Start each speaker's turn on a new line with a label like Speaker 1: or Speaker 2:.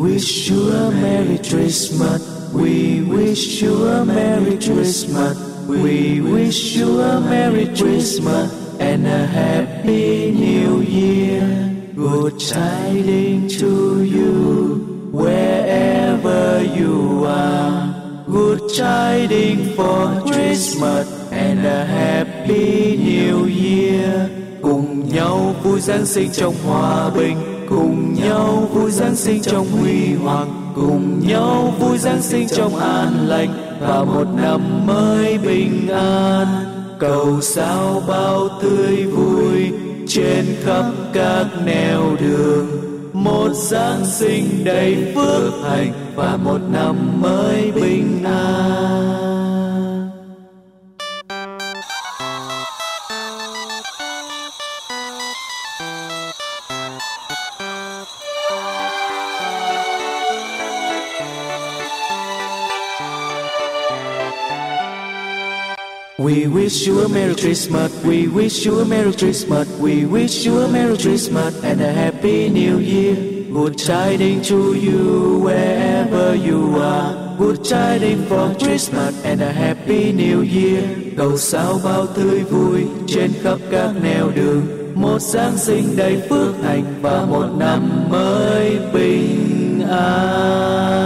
Speaker 1: wish you a Merry Christmas. We wish you a Merry Christmas. We wish you a Merry Christmas and a Happy New Year. Good tidings to you wherever you are. Good tidings for Christmas and a Happy New Year. Cùng nhau vui Giáng sinh trong hòa bình, cùng nhau vui Giáng sinh trong huy hoàng, cùng nhau vui Giáng sinh trong an lành và một năm mới bình an. Cầu sao bao tươi vui trên khắp các nẻo đường, một Giáng sinh đầy phước hạnh và một năm mới bình an. We wish you a Merry Christmas. We wish you a Merry Christmas. We wish you a Merry Christmas and a Happy New Year. Good tidings to you wherever you are. Good tidings for Christmas and a Happy New Year. Cầu sao bao tươi vui trên khắp các nẻo đường, một Giáng sinh đầy phước hạnh và một năm mới bình an.